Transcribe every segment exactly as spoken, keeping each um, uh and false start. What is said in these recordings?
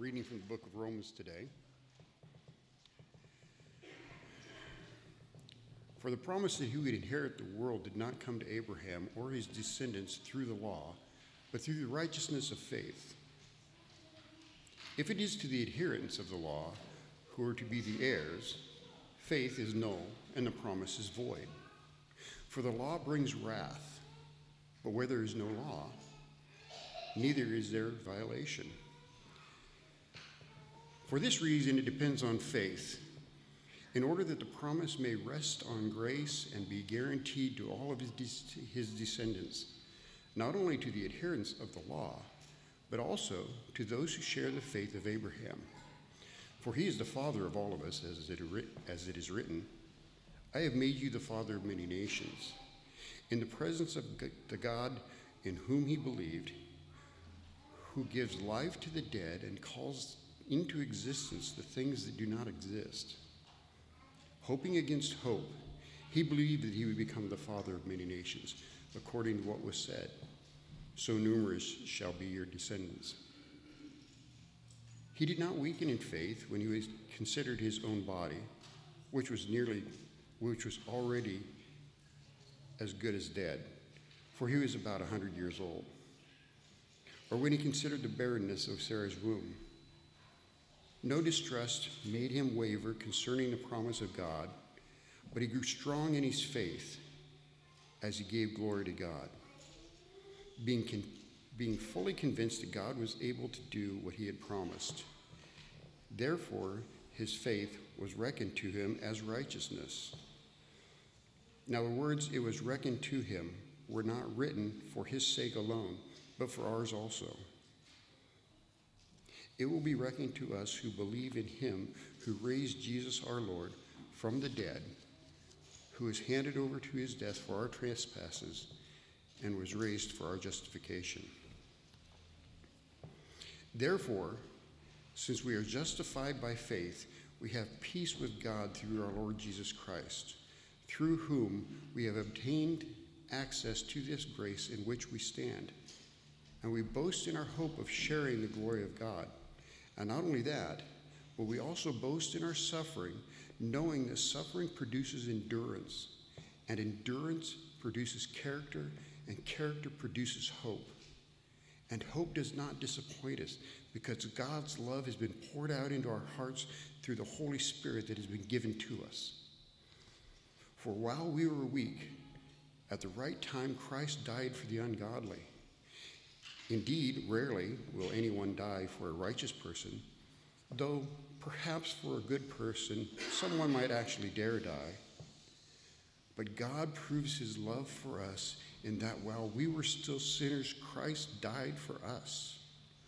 reading from the book of Romans today. For the promise that he would inherit the world did not come to Abraham or his descendants through the law, but through the righteousness of faith. If it is to the adherents of the law who are to be the heirs, faith is null and the promise is void. For the law brings wrath, but where there is no law, neither is there violation. For this reason, it depends on faith, in order that the promise may rest on grace and be guaranteed to all of his, de- his descendants, not only to the adherents of the law, but also to those who share the faith of Abraham. For he is the father of all of us, as it, as it is written, I have made you the father of many nations, in the presence of the God in whom he believed, who gives life to the dead and calls into existence the things that do not exist. Hoping against hope, he believed that he would become the father of many nations, according to what was said, so numerous shall be your descendants. He did not weaken in faith when he was considered his own body, which was nearly, which was already as good as dead, for he was about a hundred years old. Or when he considered the barrenness of Sarah's womb. No distrust made him waver concerning the promise of God, but he grew strong in his faith as he gave glory to God, being, con- being fully convinced that God was able to do what he had promised. Therefore, his faith was reckoned to him as righteousness. Now the words, it was reckoned to him, were not written for his sake alone, but for ours also. It will be reckoned to us who believe in him who raised Jesus our Lord from the dead, who was handed over to his death for our trespasses and was raised for our justification. Therefore, since we are justified by faith, we have peace with God through our Lord Jesus Christ, through whom we have obtained access to this grace in which we stand. And we boast in our hope of sharing the glory of God. And not only that, but we also boast in our suffering, knowing that suffering produces endurance, and endurance produces character, and character produces hope. And hope does not disappoint us, because God's love has been poured out into our hearts through the Holy Spirit that has been given to us. For while we were weak, at the right time Christ died for the ungodly. Indeed, rarely will anyone die for a righteous person, though perhaps for a good person, someone might actually dare die. But God proves his love for us in that while we were still sinners, Christ died for us.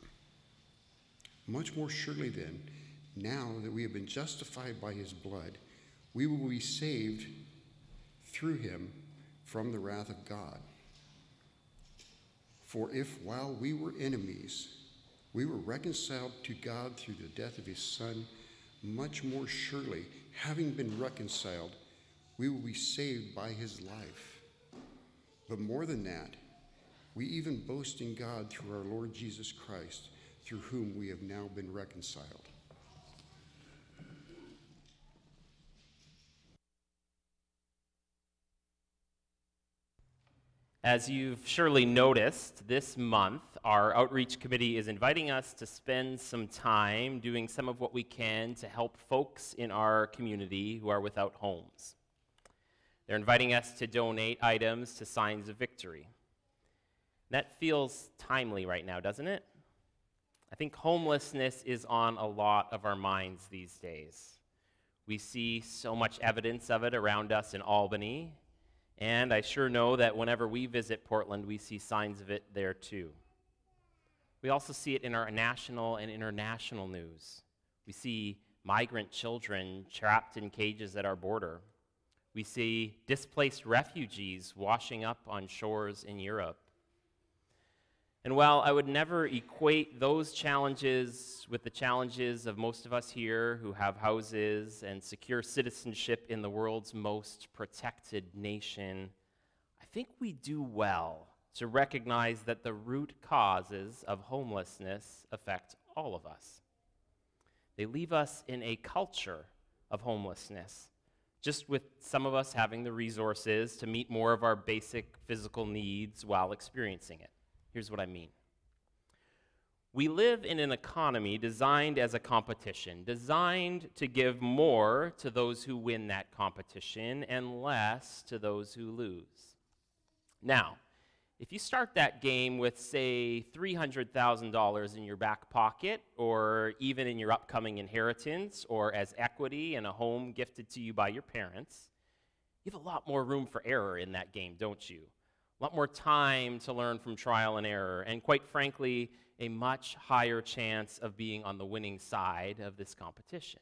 Much more surely then, now that we have been justified by his blood, we will be saved through him from the wrath of God. For if while we were enemies, we were reconciled to God through the death of his Son, much more surely, having been reconciled, we will be saved by his life. But more than that, we even boast in God through our Lord Jesus Christ, through whom we have now been reconciled. As you've surely noticed, this month our outreach committee is inviting us to spend some time doing some of what we can to help folks in our community who are without homes. They're inviting us to donate items to Signs of Victory. That feels timely right now, doesn't it? I think homelessness is on a lot of our minds these days. We see so much evidence of it around us in Albany. And I sure know that whenever we visit Portland, we see signs of it there too. We also see it in our national and international news. We see migrant children trapped in cages at our border. We see displaced refugees washing up on shores in Europe. And while I would never equate those challenges with the challenges of most of us here who have houses and secure citizenship in the world's most protected nation, I think we do well to recognize that the root causes of homelessness affect all of us. They leave us in a culture of homelessness, just with some of us having the resources to meet more of our basic physical needs while experiencing it. Here's what I mean. We live in an economy designed as a competition, designed to give more to those who win that competition and less to those who lose. Now, if you start that game with, say, three hundred thousand dollars in your back pocket, or even in your upcoming inheritance, or as equity in a home gifted to you by your parents, you have a lot more room for error in that game, don't you? A lot more time to learn from trial and error, and quite frankly, a much higher chance of being on the winning side of this competition.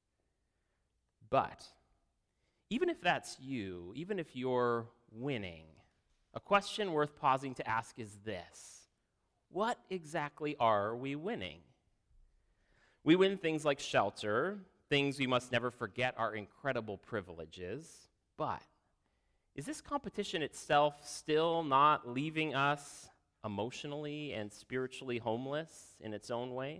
But even if that's you, even if you're winning, a question worth pausing to ask is this: what exactly are we winning? We win things like shelter, things we must never forget are incredible privileges, but is this competition itself still not leaving us emotionally and spiritually homeless in its own way?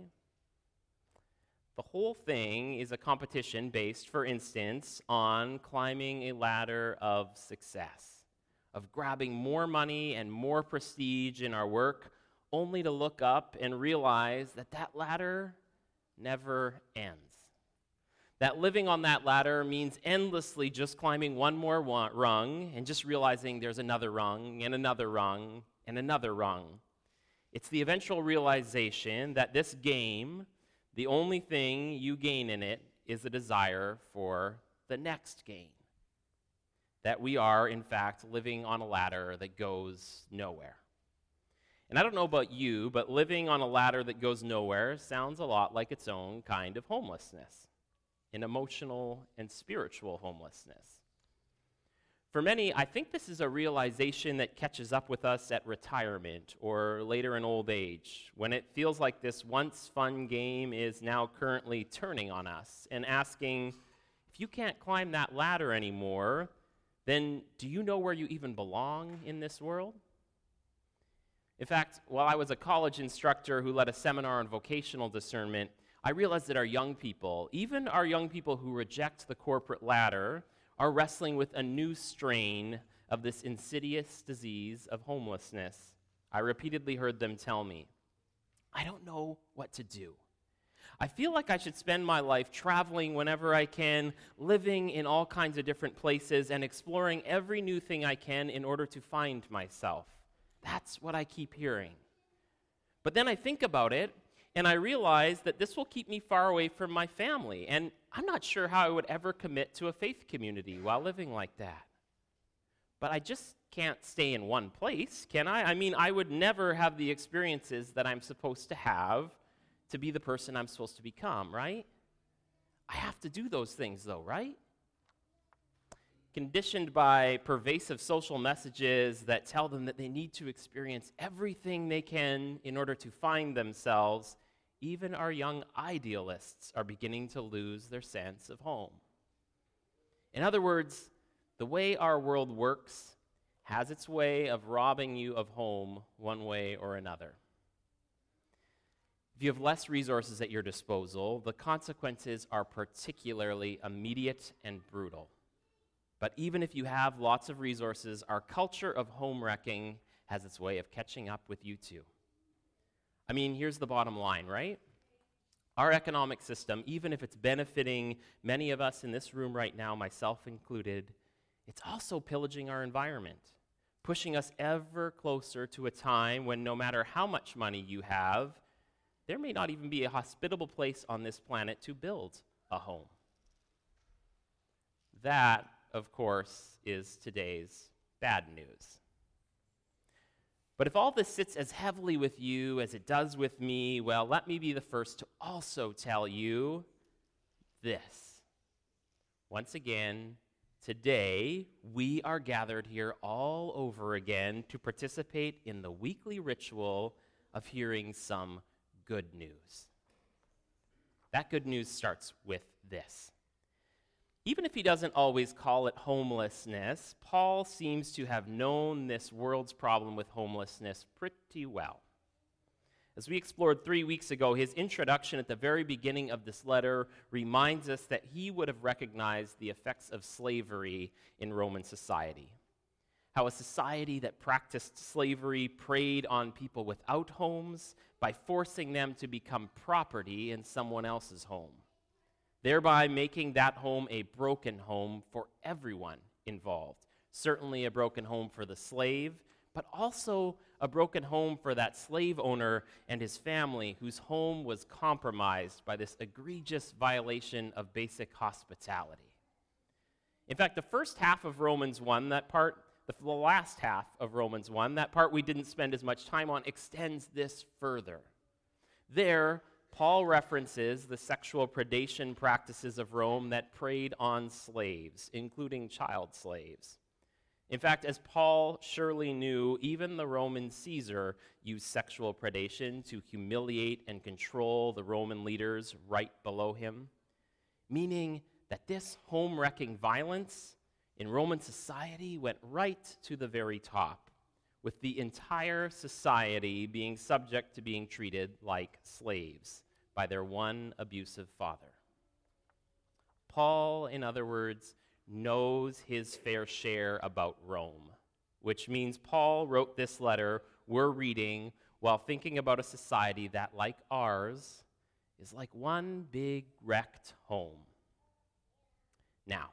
The whole thing is a competition based, for instance, on climbing a ladder of success, of grabbing more money and more prestige in our work, only to look up and realize that that ladder never ends. That living on that ladder means endlessly just climbing one more wa- rung and just realizing there's another rung and another rung and another rung. It's the eventual realization that this game, the only thing you gain in it is a desire for the next gain. That we are, in fact, living on a ladder that goes nowhere. And I don't know about you, but living on a ladder that goes nowhere sounds a lot like its own kind of homelessness, an emotional and spiritual homelessness. For many, I think this is a realization that catches up with us at retirement or later in old age, when it feels like this once fun game is now currently turning on us and asking, if you can't climb that ladder anymore, then do you know where you even belong in this world? In fact, while I was a college instructor who led a seminar on vocational discernment, I realized that our young people, even our young people who reject the corporate ladder, are wrestling with a new strain of this insidious disease of homelessness. I repeatedly heard them tell me, I don't know what to do. I feel like I should spend my life traveling whenever I can, living in all kinds of different places, and exploring every new thing I can in order to find myself. That's what I keep hearing. But then I think about it, and I realize that this will keep me far away from my family, and I'm not sure how I would ever commit to a faith community while living like that. But I just can't stay in one place, can I? I mean, I would never have the experiences that I'm supposed to have to be the person I'm supposed to become, right? I have to do those things, though, right? Conditioned by pervasive social messages that tell them that they need to experience everything they can in order to find themselves, even our young idealists are beginning to lose their sense of home. In other words, the way our world works has its way of robbing you of home one way or another. If you have less resources at your disposal, the consequences are particularly immediate and brutal. But even if you have lots of resources, our culture of home wrecking has its way of catching up with you too. I mean, here's the bottom line, right? Our economic system, even if it's benefiting many of us in this room right now, myself included, it's also pillaging our environment, pushing us ever closer to a time when no matter how much money you have, there may not even be a hospitable place on this planet to build a home. That, of course, is today's bad news. But if all this sits as heavily with you as it does with me, well, let me be the first to also tell you this. Once again, today, we are gathered here all over again to participate in the weekly ritual of hearing some good news. That good news starts with this. Even if he doesn't always call it homelessness, Paul seems to have known this world's problem with homelessness pretty well. As we explored three weeks ago, his introduction at the very beginning of this letter reminds us that he would have recognized the effects of slavery in Roman society. How a society that practiced slavery preyed on people without homes by forcing them to become property in someone else's home, thereby making that home a broken home for everyone involved. Certainly a broken home for the slave, but also a broken home for that slave owner and his family whose home was compromised by this egregious violation of basic hospitality. In fact, the first half of Romans one, that part, the last half of Romans one, that part we didn't spend as much time on, extends this further. There, Paul references the sexual predation practices of Rome that preyed on slaves, including child slaves. In fact, as Paul surely knew, even the Roman Caesar used sexual predation to humiliate and control the Roman leaders right below him, meaning that this home-wrecking violence in Roman society went right to the very top, with the entire society being subject to being treated like slaves by their one abusive father. Paul, in other words, knows his fair share about Rome, which means Paul wrote this letter we're reading while thinking about a society that, like ours, is like one big wrecked home. Now,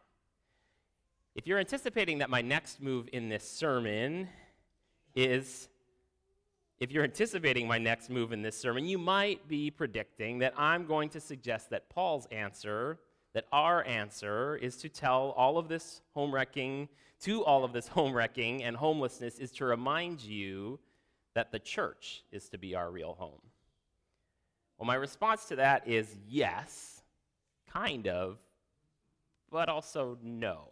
if you're anticipating that my next move in this sermon is, if you're anticipating my next move in this sermon, you might be predicting that I'm going to suggest that Paul's answer, that our answer is to tell all of this home wrecking, to all of this home wrecking and homelessness is to remind you that the church is to be our real home. Well, my response to that is yes, kind of, but also no.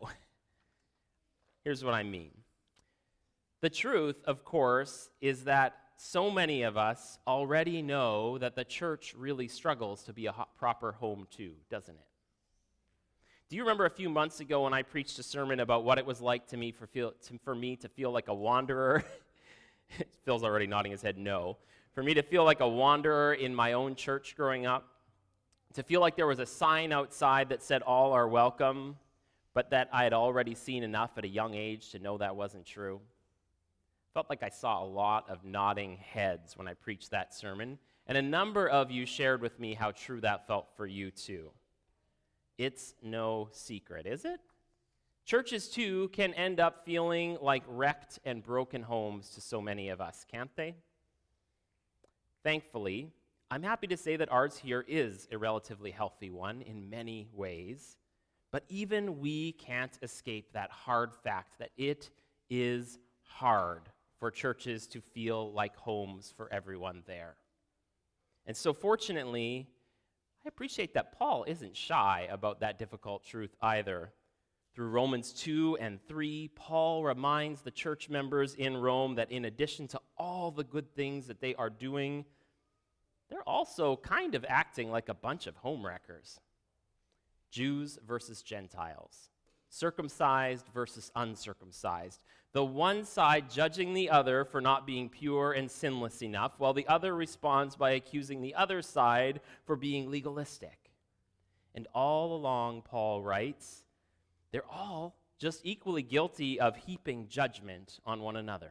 Here's what I mean. The truth, of course, is that so many of us already know that the church really struggles to be a ho- proper home too, doesn't it? Do you remember a few months ago when I preached a sermon about what it was like to me for, feel, to, for me to feel like a wanderer? Phil's already nodding his head no. For me to feel like a wanderer in my own church growing up, to feel like there was a sign outside that said all are welcome, but that I had already seen enough at a young age to know that wasn't true. Felt like I saw a lot of nodding heads when I preached that sermon, and a number of you shared with me how true that felt for you too. It's no secret, is it? Churches too can end up feeling like wrecked and broken homes to so many of us, can't they? Thankfully, I'm happy to say that ours here is a relatively healthy one in many ways, but even we can't escape that hard fact that it is hard for churches to feel like homes for everyone there. And so fortunately, I appreciate that Paul isn't shy about that difficult truth either. Through Romans two and three, Paul reminds the church members in Rome that in addition to all the good things that they are doing, they're also kind of acting like a bunch of homewreckers. Jews versus Gentiles, circumcised versus uncircumcised, the one side judging the other for not being pure and sinless enough, while the other responds by accusing the other side for being legalistic. And all along, Paul writes, they're all just equally guilty of heaping judgment on one another.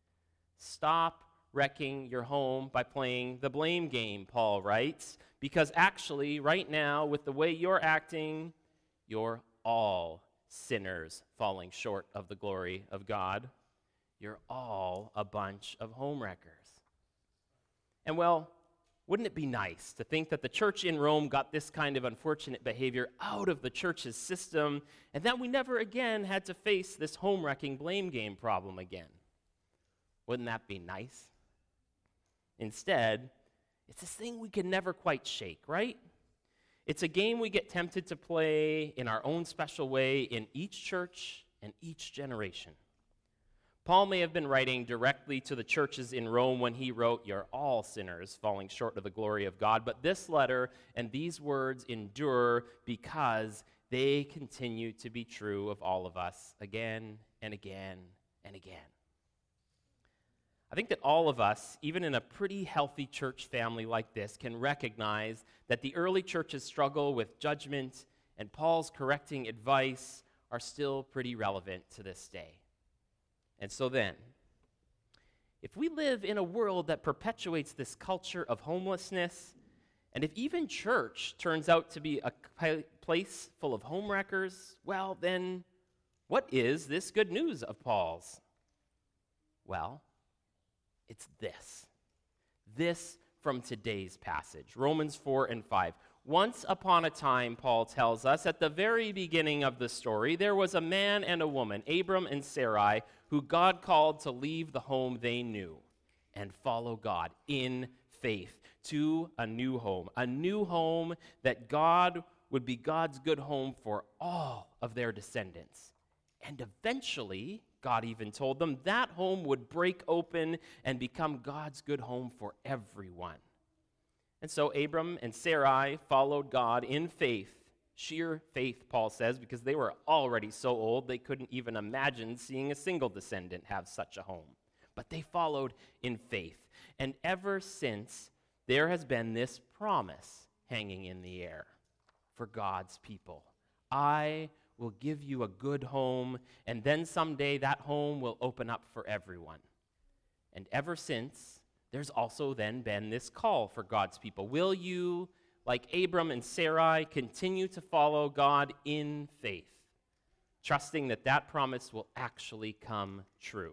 Stop wrecking your home by playing the blame game, Paul writes, because actually, right now, with the way you're acting, you're all sinners falling short of the glory of God. You're all a bunch of homewreckers. And well, wouldn't it be nice to think that the church in Rome got this kind of unfortunate behavior out of the church's system, and that we never again had to face this home-wrecking blame game problem again? Wouldn't that be nice? Instead, it's this thing we can never quite shake, right? It's a game we get tempted to play in our own special way in each church and each generation. Paul may have been writing directly to the churches in Rome when he wrote, "You're all sinners falling short of the glory of God," but this letter and these words endure because they continue to be true of all of us again and again and again. I think that all of us, even in a pretty healthy church family like this, can recognize that the early church's struggle with judgment and Paul's correcting advice are still pretty relevant to this day. And so then, if we live in a world that perpetuates this culture of homelessness, and if even church turns out to be a place full of homewreckers, well, then what is this good news of Paul's? Well, it's this. This from today's passage, Romans four and five. Once upon a time, Paul tells us, at the very beginning of the story, there was a man and a woman, Abram and Sarai, who God called to leave the home they knew and follow God in faith to a new home, a new home that God would be God's good home for all of their descendants. And eventually, God even told them, that home would break open and become God's good home for everyone. And so Abram and Sarai followed God in faith, sheer faith, Paul says, because they were already so old they couldn't even imagine seeing a single descendant have such a home. But they followed in faith. And ever since, there has been this promise hanging in the air for God's people. I will give you a good home, and then someday that home will open up for everyone. And ever since, there's also then been this call for God's people. Will you, like Abram and Sarai, continue to follow God in faith, trusting that that promise will actually come true?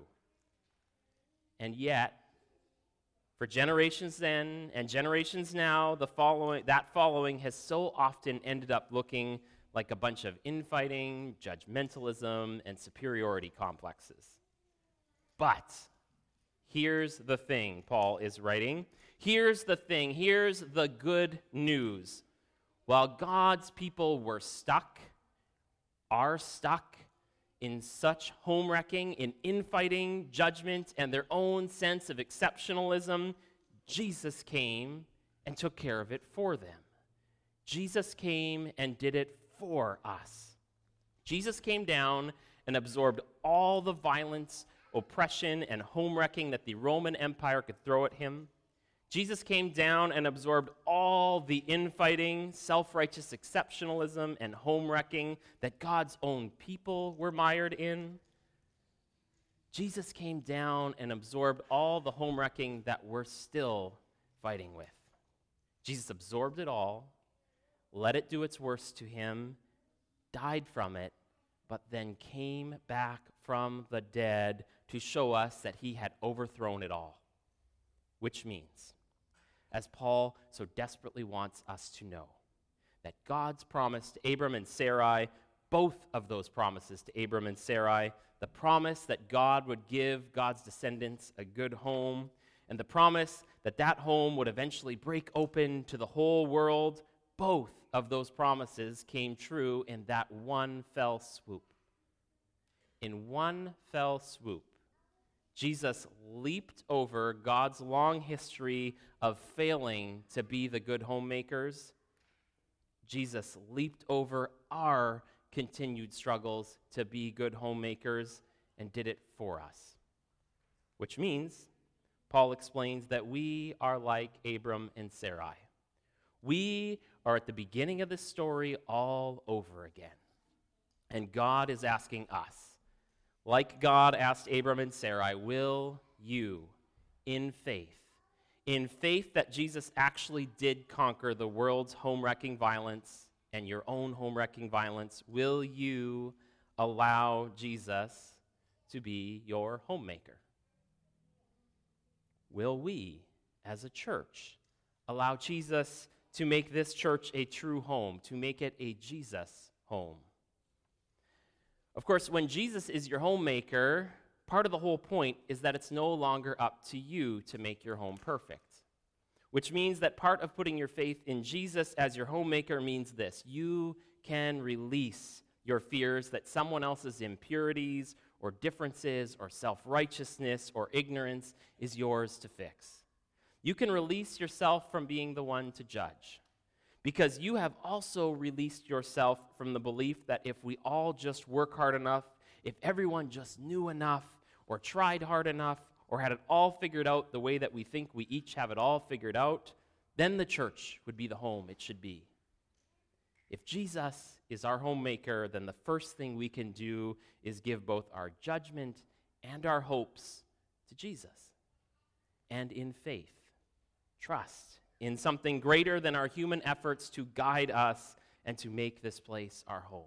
And yet, for generations then and generations now, the following, that following has so often ended up looking like a bunch of infighting, judgmentalism, and superiority complexes. But here's the thing, Paul is writing. Here's the thing. Here's the good news. While God's people were stuck, are stuck in such home-wrecking, in infighting, judgment, and their own sense of exceptionalism, Jesus came and took care of it for them. Jesus came and did it for us. Jesus came down and absorbed all the violence, oppression, and home-wrecking that the Roman Empire could throw at him. Jesus came down and absorbed all the infighting, self-righteous exceptionalism, and home-wrecking that God's own people were mired in. Jesus came down and absorbed all the home-wrecking that we're still fighting with. Jesus absorbed it all, let it do its worst to him, died from it, but then came back from the dead to show us that he had overthrown it all. Which means, as Paul so desperately wants us to know, that God's promise to Abram and Sarai, both of those promises to Abram and Sarai, the promise that God would give God's descendants a good home, and the promise that that home would eventually break open to the whole world, both of those promises came true in that one fell swoop. In one fell swoop, Jesus leaped over God's long history of failing to be the good homemakers. Jesus leaped over our continued struggles to be good homemakers and did it for us. Which means, Paul explains that we are like Abram and Sarai. We are at the beginning of the story all over again. And God is asking us, like God asked Abram and Sarai, will you, in faith, in faith that Jesus actually did conquer the world's home-wrecking violence and your own home-wrecking violence, will you allow Jesus to be your homemaker? Will we, as a church, allow Jesus to make this church a true home, to make it a Jesus home? Of course, when Jesus is your homemaker, part of the whole point is that it's no longer up to you to make your home perfect. Which means that part of putting your faith in Jesus as your homemaker means this: you can release your fears that someone else's impurities or differences or self-righteousness or ignorance is yours to fix. You can release yourself from being the one to judge, because you have also released yourself from the belief that if we all just work hard enough, if everyone just knew enough or tried hard enough or had it all figured out the way that we think we each have it all figured out, then the church would be the home it should be. If Jesus is our homemaker, then the first thing we can do is give both our judgment and our hopes to Jesus. And in faith, trust in something greater than our human efforts to guide us and to make this place our home.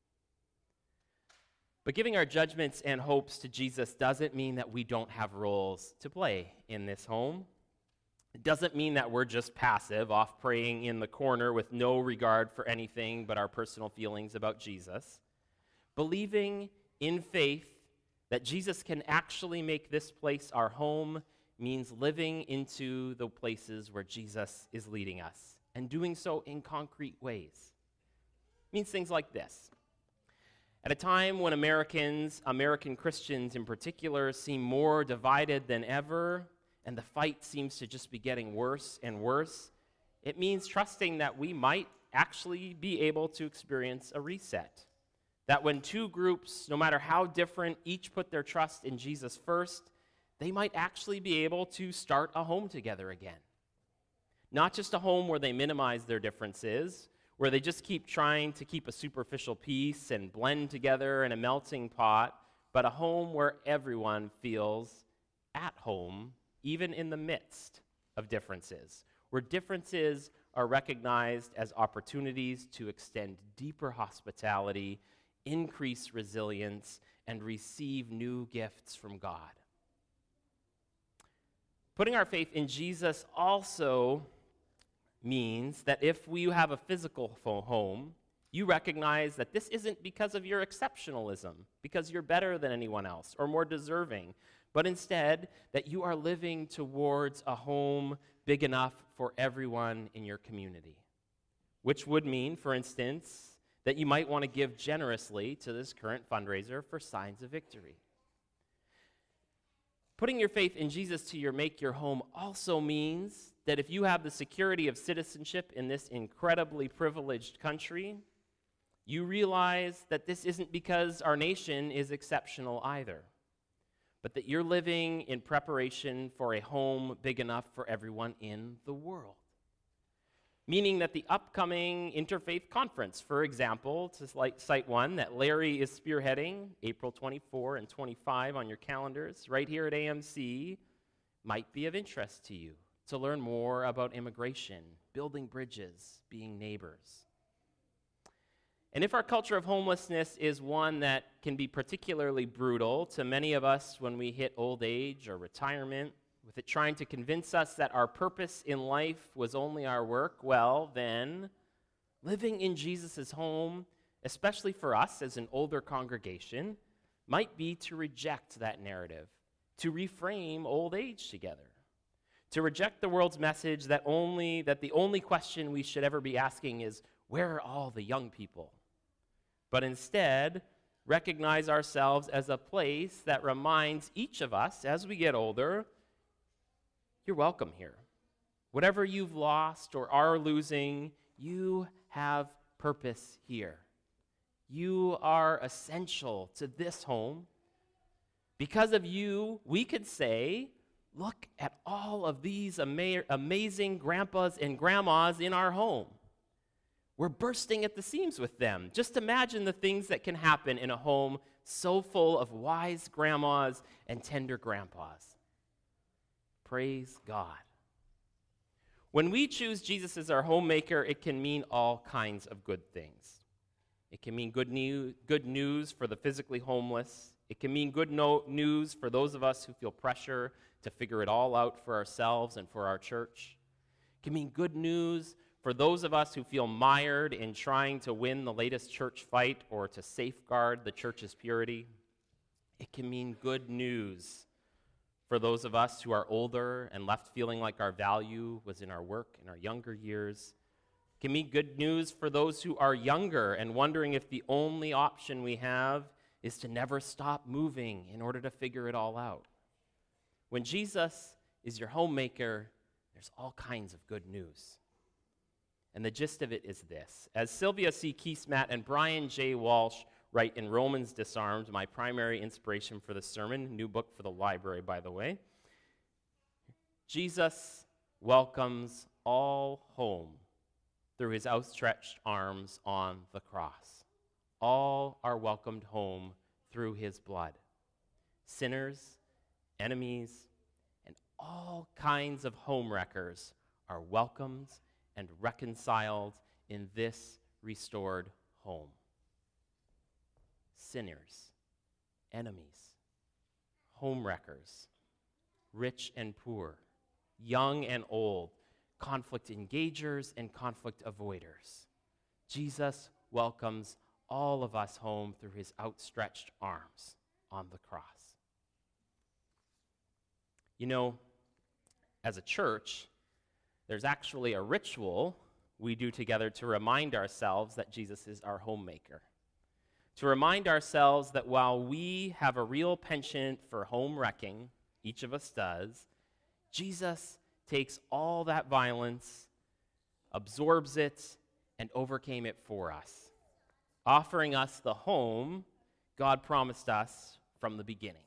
But giving our judgments and hopes to Jesus doesn't mean that we don't have roles to play in this home. It doesn't mean that we're just passive, off praying in the corner with no regard for anything but our personal feelings about Jesus. Believing in faith that Jesus can actually make this place our home means living into the places where Jesus is leading us and doing so in concrete ways. It means things like this. At a time when Americans, American Christians in particular, seem more divided than ever, and the fight seems to just be getting worse and worse, it means trusting that we might actually be able to experience a reset. That when two groups, no matter how different, each put their trust in Jesus first, they might actually be able to start a home together again. Not just a home where they minimize their differences, where they just keep trying to keep a superficial peace and blend together in a melting pot, but a home where everyone feels at home, even in the midst of differences, where differences are recognized as opportunities to extend deeper hospitality, increase resilience, and receive new gifts from God. Putting our faith in Jesus also means that if we have a physical home, you recognize that this isn't because of your exceptionalism, because you're better than anyone else or more deserving, but instead that you are living towards a home big enough for everyone in your community. Which would mean, for instance, that you might want to give generously to this current fundraiser for Signs of Victory. Putting your faith in Jesus to your make your home also means that if you have the security of citizenship in this incredibly privileged country, you realize that this isn't because our nation is exceptional either, but that you're living in preparation for a home big enough for everyone in the world. Meaning that the upcoming Interfaith Conference, for example, to cite one that Larry is spearheading, April twenty-fourth and twenty-fifth on your calendars, right here at A M C, might be of interest to you to learn more about immigration, building bridges, being neighbors. And if our culture of homelessness is one that can be particularly brutal to many of us when we hit old age or retirement, with it trying to convince us that our purpose in life was only our work, well, then living in Jesus' home, especially for us as an older congregation, might be to reject that narrative, to reframe old age together, to reject the world's message that only that the only question we should ever be asking is, where are all the young people? But instead, recognize ourselves as a place that reminds each of us as we get older, you're welcome here. Whatever you've lost or are losing, you have purpose here. You are essential to this home. Because of you, we could say, look at all of these ama- amazing grandpas and grandmas in our home. We're bursting at the seams with them. Just imagine the things that can happen in a home so full of wise grandmas and tender grandpas. Praise God. When we choose Jesus as our homemaker, it can mean all kinds of good things. It can mean good, new, good news for the physically homeless. It can mean good no- news for those of us who feel pressure to figure it all out for ourselves and for our church. It can mean good news for those of us who feel mired in trying to win the latest church fight or to safeguard the church's purity. It can mean good news for those of us who are older and left feeling like our value was in our work in our younger years. It can mean good news for those who are younger and wondering if the only option we have is to never stop moving in order to figure it all out. When Jesus is your homemaker, there's all kinds of good news. And the gist of it is this. As Sylvia C. Kiesmat and Brian J. Walsh write in Romans Disarmed, my primary inspiration for the sermon, new book for the library, by the way. Jesus welcomes all home through his outstretched arms on the cross. All are welcomed home through his blood. Sinners, enemies, and all kinds of homewreckers are welcomed and reconciled in this restored home. Sinners, enemies, homewreckers, rich and poor, young and old, conflict engagers and conflict avoiders. Jesus welcomes all of us home through his outstretched arms on the cross. You know, as a church, there's actually a ritual we do together to remind ourselves that Jesus is our homemaker. To remind ourselves that while we have a real penchant for home wrecking, each of us does, Jesus takes all that violence, absorbs it, and overcame it for us, offering us the home God promised us from the beginning.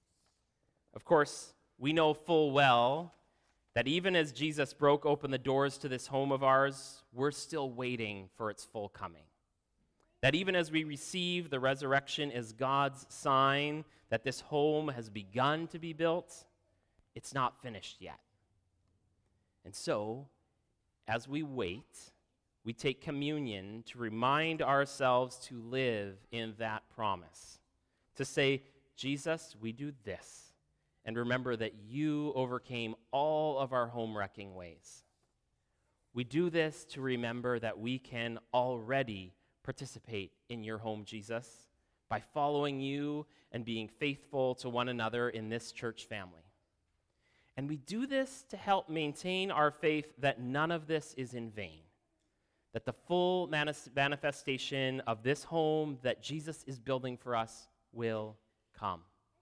Of course, we know full well that even as Jesus broke open the doors to this home of ours, we're still waiting for its full coming. That even as we receive the resurrection as God's sign that this home has begun to be built, it's not finished yet. And so, as we wait, we take communion to remind ourselves to live in that promise. To say, Jesus, we do this. And remember that you overcame all of our home-wrecking ways. We do this to remember that we can already participate in your home, Jesus, by following you and being faithful to one another in this church family. And we do this to help maintain our faith that none of this is in vain, that the full manis- manifestation of this home that Jesus is building for us will come.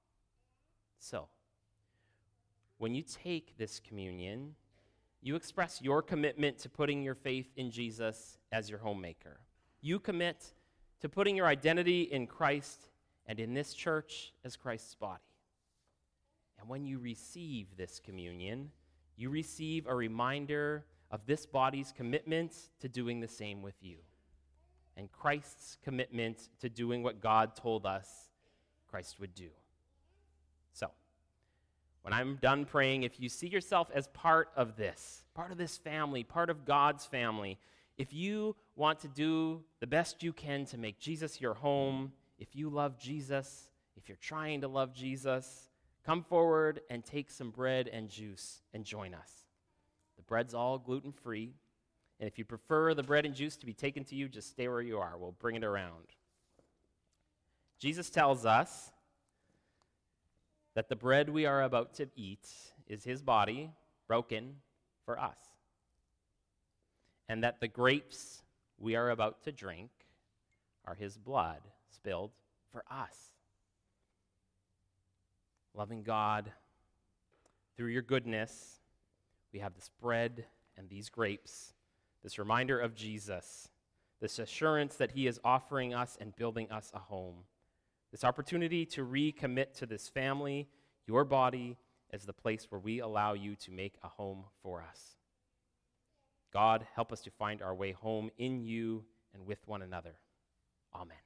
So, when you take this communion, you express your commitment to putting your faith in Jesus as your homemaker. You commit to putting your identity in Christ and in this church as Christ's body. And when you receive this communion, you receive a reminder of this body's commitment to doing the same with you, and Christ's commitment to doing what God told us Christ would do. So, when I'm done praying, if you see yourself as part of this, part of this family, part of God's family, if you want to do the best you can to make Jesus your home, if you love Jesus, if you're trying to love Jesus, come forward and take some bread and juice and join us. The bread's all gluten-free, and if you prefer the bread and juice to be taken to you, just stay where you are. We'll bring it around. Jesus tells us that the bread we are about to eat is his body broken for us, and that the grapes we are about to drink are his blood spilled for us. Loving God, through your goodness, we have this bread and these grapes, this reminder of Jesus, this assurance that he is offering us and building us a home, this opportunity to recommit to this family, your body, as the place where we allow you to make a home for us. God, help us to find our way home in you and with one another. Amen.